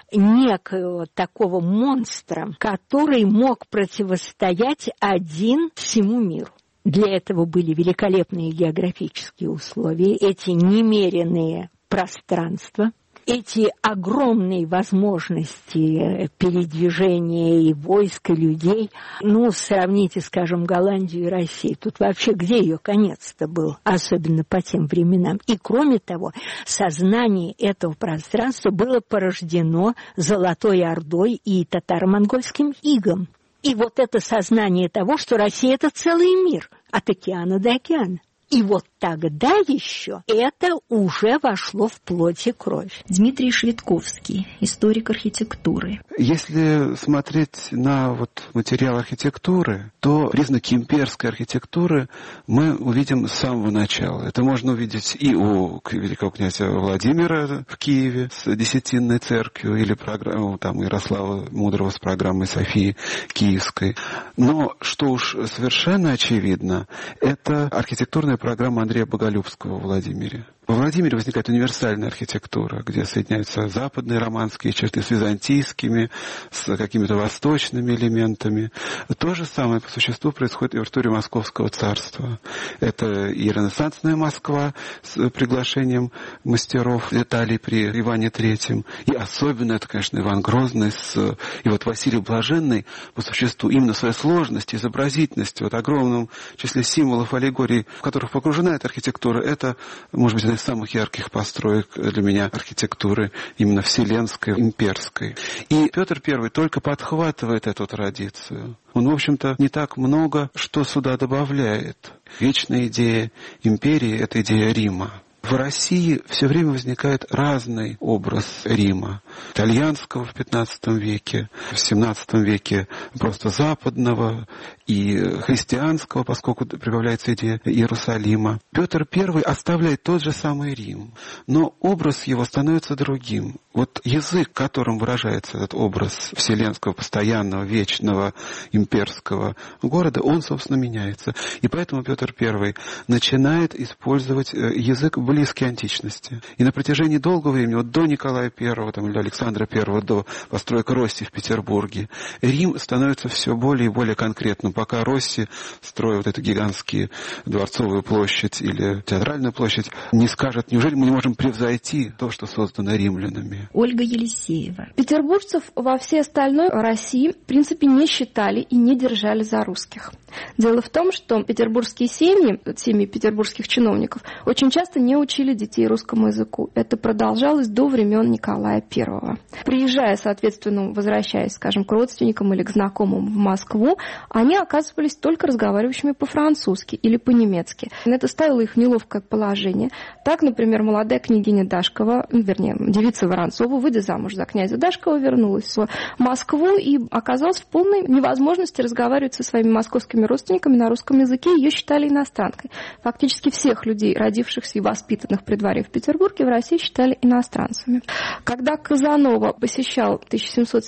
некого такого монстра, который мог противостоять один всему миру. Для этого были великолепные географические условия, эти немеренные пространства, эти огромные возможности передвижения и войск, и людей. Сравните, скажем, Голландию и Россию. Тут вообще где ее конец-то был, особенно по тем временам. И кроме того, сознание этого пространства было порождено Золотой Ордой и татаро-монгольским игом. И вот это сознание того, что Россия — это целый мир, от океана до океана. И вот тогда еще это уже вошло в плоть и кровь. Дмитрий Швидковский, историк архитектуры. Если смотреть на материал архитектуры, то признаки имперской архитектуры мы увидим с самого начала. Это можно увидеть и у великого князя Владимира в Киеве с Десятинной церковью, или программу Ярослава Мудрого с программой Софии Киевской. Но что уж совершенно очевидно, это архитектурная программа Андрея Боголюбского в Владимире. Во Владимире возникает универсальная архитектура, где соединяются западные романские черты с византийскими, с какими-то восточными элементами. То же самое по существу происходит и в архитектуре Московского царства. Это и ренессансная Москва с приглашением мастеров Италии при Иване III. И особенно это, конечно, Иван Грозный и Василий Блаженный по существу именно своей сложности, изобразительности, огромном числе символов, аллегорий, в которых погружена эта архитектура. Это, может быть, из самых ярких построек для меня архитектуры именно вселенской, имперской. И Петр I только подхватывает эту традицию. Он, в общем-то, не так много что сюда добавляет. Вечная идея империи — это идея Рима. В России все время возникает разный образ Рима. Итальянского в XV веке, в XVII веке просто западного и христианского, поскольку прибавляется идея Иерусалима. Петр I оставляет тот же самый Рим, но образ его становится другим. Язык, которым выражается этот образ вселенского, постоянного, вечного, имперского города, он, собственно, меняется. И поэтому Петр I начинает использовать язык близкий античности. И на протяжении долгого времени, до Николая I, или Александра I, до постройки Росси в Петербурге, Рим становится все более и более конкретным, пока Росси, строя эту гигантскую Дворцовую площадь или Театральную площадь, не скажет, неужели мы не можем превзойти то, что создано римлянами. Ольга Елисеева. Петербуржцев во всей остальной России, в принципе, не считали и не держали за русских. Дело в том, что петербургские семьи петербургских чиновников, очень часто не учили детей русскому языку. Это продолжалось до времен Николая I. Приезжая, соответственно, возвращаясь, скажем, к родственникам или к знакомым в Москву, они оказывались только разговаривающими по-французски или по-немецки. Это ставило их в неловкое положение. Так, например, молодая княгиня Дашкова, девица Воронцова, выйдя замуж за князя Дашкова, вернулась в Москву и оказалась в полной невозможности разговаривать со своими московскими родственниками на русском языке. Ее считали иностранкой. Фактически всех людей, родившихся и воспитанных при дворе в Петербурге, в России считали иностранцами. Когда Казанова посещал в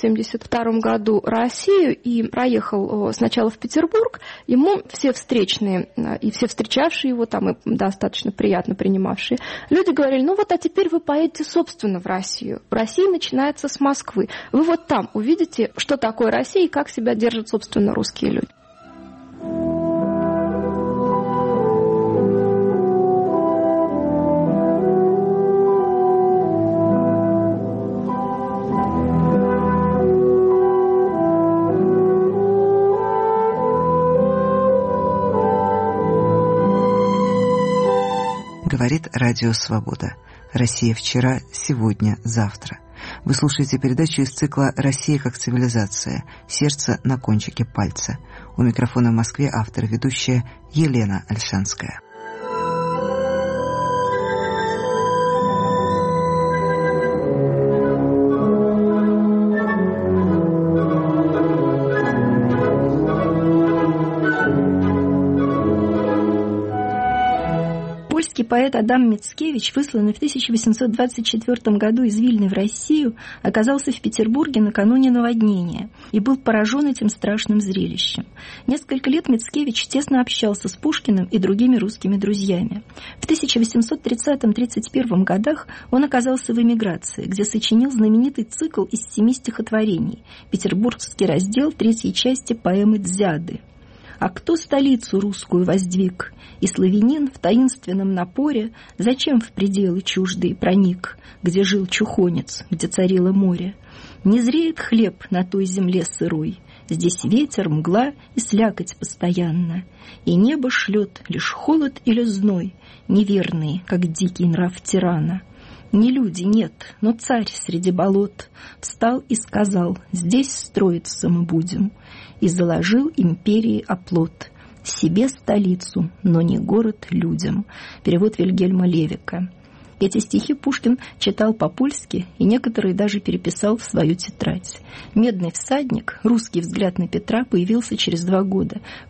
1772 году Россию и проехал сначала в Петербург, ему все встречные и все встречавшие его там и достаточно приятно принимавшие люди говорили: а теперь вы поедете, собственно, в Россию. Россия начинается с Москвы. Вы там увидите, что такое Россия и как себя держат, собственно, русские люди. Говорит Радио Свобода. Россия вчера, сегодня, завтра. Вы слушаете передачу из цикла «Россия как цивилизация. Сердце на кончике пальца». У микрофона в Москве автор и ведущая Елена Ольшанская. Польский поэт Адам Мицкевич, высланный в 1824 году из Вильны в Россию, оказался в Петербурге накануне наводнения и был поражен этим страшным зрелищем. Несколько лет Мицкевич тесно общался с Пушкиным и другими русскими друзьями. В 1830-31 годах он оказался в эмиграции, где сочинил знаменитый цикл из 7 стихотворений «Петербургский раздел 3 части поэмы «Дзяды». А кто столицу русскую воздвиг? И славянин в таинственном напоре зачем в пределы чуждые проник, где жил чухонец, где царило море? Не зреет хлеб на той земле сырой, здесь ветер, мгла и слякоть постоянно, и небо шлет лишь холод или зной, неверные, как дикий нрав тирана. Не люди, нет, но царь среди болот встал и сказал: здесь строиться мы будем, и заложил империи оплот, себе столицу, но не город людям. Перевод Вильгельма Левика. Эти стихи Пушкин читал по-польски и некоторые даже переписал в свою тетрадь. «Медный всадник», русский взгляд на Петра, появился через 2 года, в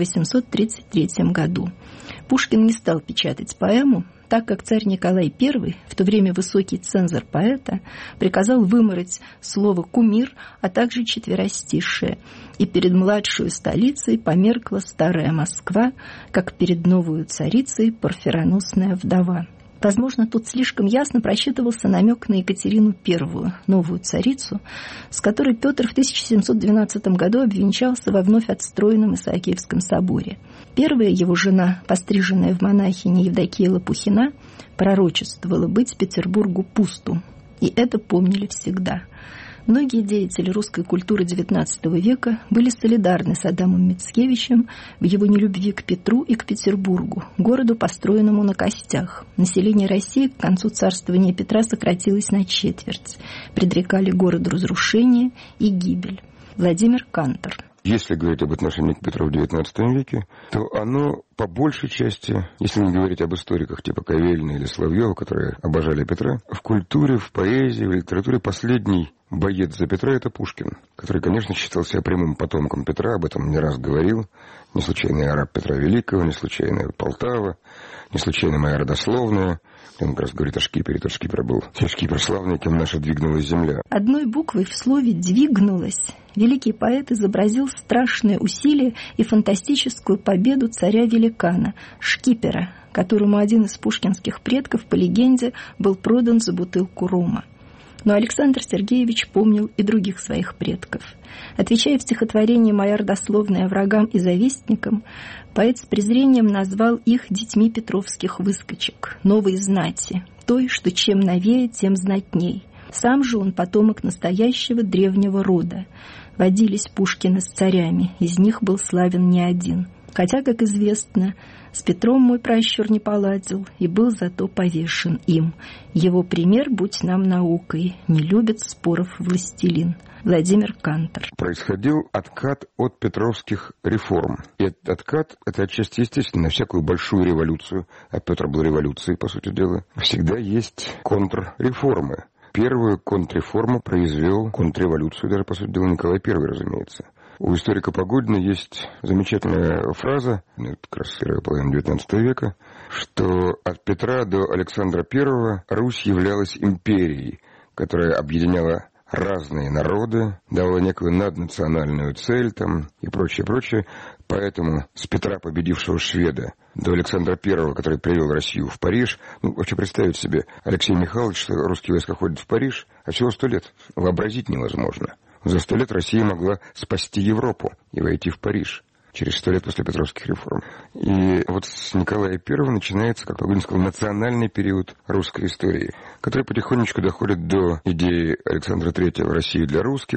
1833 году. Пушкин не стал печатать поэму, так как царь Николай I, в то время высокий цензор поэта, приказал вымороть слово «кумир», а также четверостишие, и перед младшую столицей померкла старая Москва, как перед новую царицей парфироносная вдова. Возможно, тут слишком ясно просчитывался намек на Екатерину I, новую царицу, с которой Петр в 1712 году обвенчался во вновь отстроенном Исаакиевском соборе. Первая его жена, постриженная в монахини Евдокия Лопухина, пророчествовала быть Петербургу пусту, и это помнили всегда. Многие деятели русской культуры XIX века были солидарны с Адамом Мицкевичем в его нелюбви к Петру и к Петербургу, городу, построенному на костях. Население России к концу царствования Петра сократилось на четверть. Предрекали городу разрушение и гибель. Владимир Кантор. Если говорить об отношении к Петру в XIX веке, то оно по большей части, если не говорить об историках типа Кавельна или Соловьева, которые обожали Петра, в культуре, в поэзии, в литературе последний боец за Петра — это Пушкин, который, конечно, считал себя прямым потомком Петра, об этом не раз говорил. Не случайный араб Петра Великого, не случайная Полтава, не случайно моя родословная. Он как раз говорит о шкипере, тот шкипер был. Шкипер славный, кем наша двигнулась земля. Одной буквой в слове «двигнулась» великий поэт изобразил страшное усилие и фантастическую победу царя-великана, шкипера, которому один из пушкинских предков, по легенде, был продан за бутылку рома. Но Александр Сергеевич помнил и других своих предков. Отвечая в стихотворении «Моя родословная» врагам и завистникам, поэт с презрением назвал их детьми петровских выскочек, новой знати, той, что чем новее, тем знатней. Сам же он потомок настоящего древнего рода. Водились Пушкины с царями, из них был славен не один. Хотя, как известно, с Петром мой пращур не поладил и был зато повешен им. Его пример, будь нам наукой, не любит споров властелин. Владимир Кантор. Происходил откат от петровских реформ. И этот откат, это отчасти естественно, на всякую большую революцию, а Петр был революцией, по сути дела, всегда есть контрреформы. Первую контрреформу произвел, контрреволюцию даже, по сути дела, Николай I, разумеется. У историка Погодина есть замечательная фраза, это как раз первая половина XIX века, что от Петра до Александра I Русь являлась империей, которая объединяла разные народы, давала некую наднациональную цель там, и прочее. Поэтому с Петра, победившего шведа, до Александра I, который привел Россию в Париж, вообще представить себе, Алексей Михайлович, что русские войска ходят в Париж, а всего 100 лет. Вообразить невозможно. За 100 лет Россия могла спасти Европу и войти в Париж. Через 100 лет после Петровских реформ. И вот с Николая I начинается, как Погодин сказал, национальный период русской истории, который потихонечку доходит до идеи Александра III России для русских,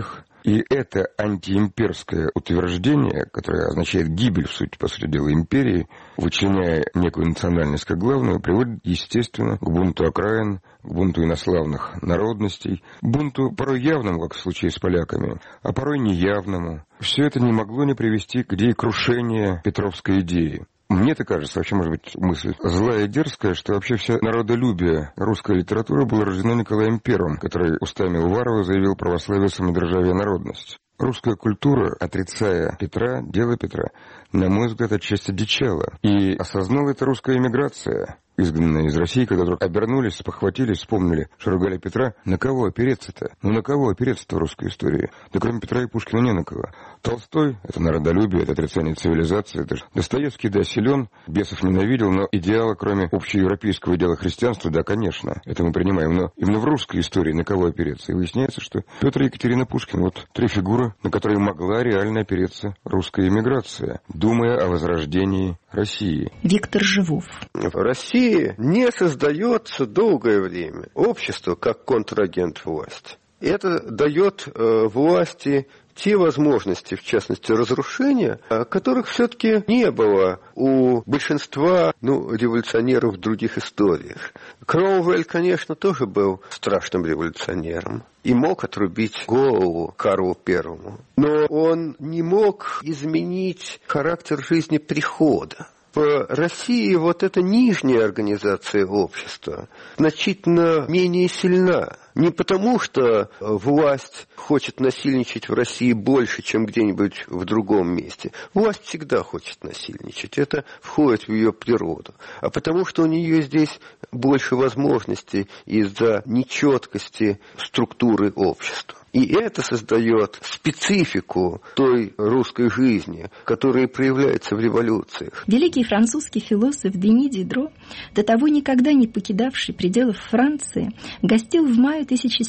И это антиимперское утверждение, которое означает гибель, в сути, по сути дела, империи, вычленяя некую национальность как главную, приводит, естественно, к бунту окраин, к бунту инославных народностей, бунту порой явному, как в случае с поляками, а порой неявному. Все это не могло не привести к идее крушения петровской идеи. Мне-то кажется, вообще, может быть, мысль злая и дерзкая, что вообще вся народолюбие русской литературы было рождено Николаем I, который устами Уварова заявил православие, самодержавие, народность. Русская культура, отрицая Петра, дело Петра, на мой взгляд, отчасти дичала. И осознала это русская эмиграция, изгнанные из России, когда вдруг обернулись, спохватились, вспомнили, что ругали Петра. На кого опереться-то? Ну на кого опереться-то в русской истории? Да кроме Петра и Пушкина не на кого. Толстой — это народолюбие, это отрицание цивилизации. Это же Достоевский, да, силен, бесов ненавидел, но идеала, кроме общеевропейского идеала христианства, да, конечно, это мы принимаем. Но именно в русской истории на кого опереться? И выясняется, что Петр и Екатерина Пушкин — вот три фигуры, на которые могла реально опереться русская эмиграция, думая о возрождении России. Виктор Живов. В России не создается долгое время общество как контрагент власти. Это дает власти те возможности, в частности, разрушения, которых все-таки не было у большинства революционеров в других историях. Кромвель, конечно, тоже был страшным революционером и мог отрубить голову Карлу Первому. Но он не мог изменить характер жизни прихода. В России вот эта нижняя организация общества значительно менее сильна. Не потому, что власть хочет насильничать в России больше, чем где-нибудь в другом месте. Власть всегда хочет насильничать. Это входит в ее природу. А потому, что у нее здесь больше возможностей из-за нечеткости структуры общества. И это создает специфику той русской жизни, которая проявляется в революциях. Великий французский философ Дени Дидро, до того никогда не покидавший пределов Франции, гостил в мае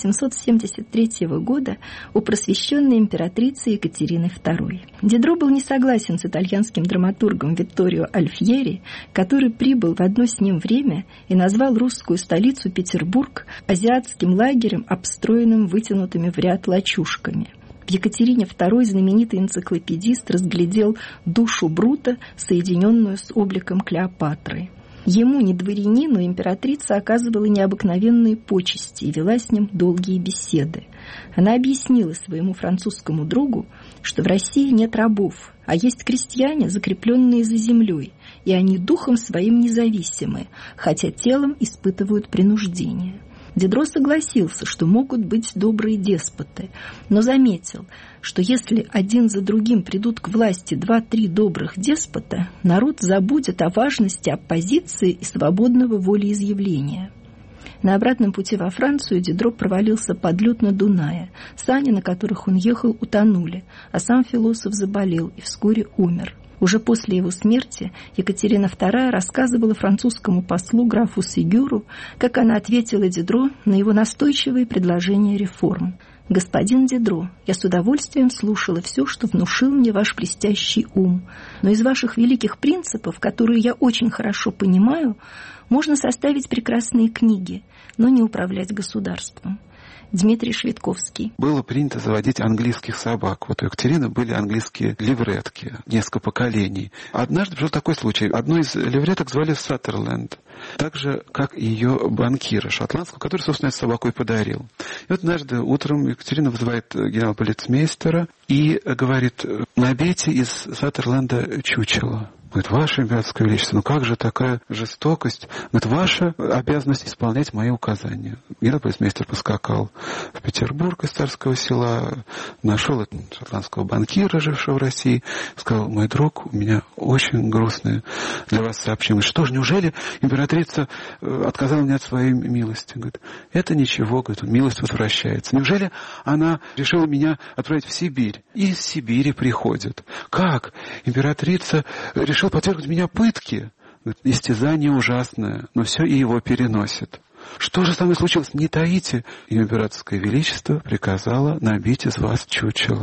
1773 года у просвещенной императрицы Екатерины II. Дидро был не согласен с итальянским драматургом Витторио Альфьери, который прибыл в одно с ним время и назвал русскую столицу Петербург азиатским лагерем, обстроенным вытянутыми в ряд лачушками. В Екатерине II знаменитый энциклопедист разглядел душу Брута, соединенную с обликом Клеопатры. Ему, не дворянину, императрица оказывала необыкновенные почести и вела с ним долгие беседы. Она объяснила своему французскому другу, что в России нет рабов, а есть крестьяне, закрепленные за землей, и они духом своим независимы, хотя телом испытывают принуждение. Дидро согласился, что могут быть добрые деспоты, но заметил, что если один за другим придут к власти 2-3 добрых деспота, народ забудет о важности оппозиции и свободного волеизъявления. На обратном пути во Францию Дидро провалился под лед на Дунае. Сани, на которых он ехал, утонули, а сам философ заболел и вскоре умер. Уже после его смерти Екатерина II рассказывала французскому послу графу Сигюру, как она ответила Дидро на его настойчивые предложения реформ. «Господин Дидро, я с удовольствием слушала все, что внушил мне ваш блестящий ум, но из ваших великих принципов, которые я очень хорошо понимаю, можно составить прекрасные книги, но не управлять государством». Дмитрий Швидковский. Было принято заводить английских собак. Вот у Екатерины были английские левретки, несколько поколений. Однажды был такой случай. Одну из левреток звали Саттерленд, так же, как и ее банкира шотландского, который, собственно, эту собаку и подарил. И вот однажды утром Екатерина вызывает генерал-полицмейстера и говорит: набейте из Саттерленда чучело. Говорит: ваше императорское величество, ну как же такая жестокость? Говорит: ваша обязанность исполнять мои указания. Генерал-полицмейстер поскакал в Петербург из Царского Села, нашел шотландского банкира, жившего в России, сказал: мой друг, у меня очень грустное для вас сообщение. Что ж, неужели императрица отказала мне от своей милости? Говорит: это ничего, говорит, милость возвращается. Неужели она решила меня отправить в Сибирь? И из Сибири приходит. Как? Императрица решила подвергнуть меня пытке. Истязание ужасное, но все и его переносит. Что же со мной случилось? Не таите. И императорское величество приказало набить из вас чучело.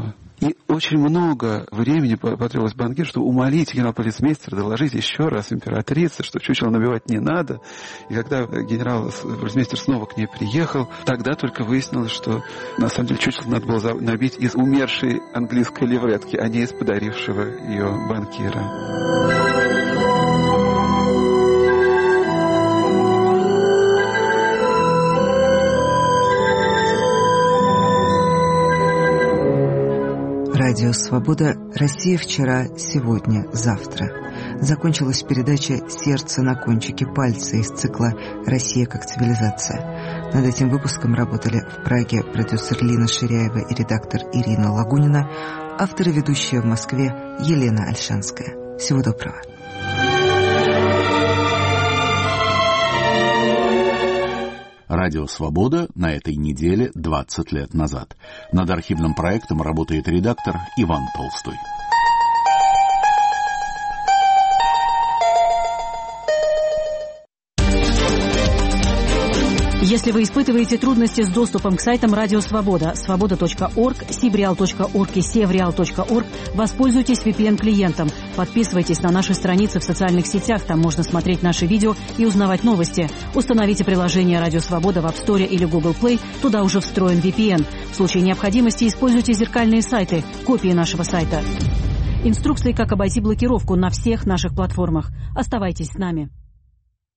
И очень много времени потребовалось банкиру, чтобы умолить генерал-полицмейстера доложить еще раз императрице, что чучело набивать не надо. И когда генерал-полицмейстер снова к ней приехал, тогда только выяснилось, что на самом деле чучело надо было набить из умершей английской левретки, а не из подарившего ее банкира. Радио «Свобода. Россия вчера, сегодня, завтра». Закончилась передача «Сердце на кончике пальца» из цикла «Россия как цивилизация». Над этим выпуском работали в Праге продюсер Лина Ширяева и редактор Ирина Лагунина, автор и ведущая в Москве Елена Альшанская. Всего доброго. Радио «Свобода» на этой неделе 20 лет назад. Над архивным проектом работает редактор Иван Толстой. Если вы испытываете трудности с доступом к сайтам Радио Свобода, свобода.орг, sibreal.org и sevreal.org, воспользуйтесь VPN-клиентом. Подписывайтесь на наши страницы в социальных сетях, там можно смотреть наши видео и узнавать новости. Установите приложение Радио Свобода в App Store или Google Play, туда уже встроен VPN. В случае необходимости используйте зеркальные сайты, копии нашего сайта. Инструкции, как обойти блокировку на всех наших платформах. Оставайтесь с нами.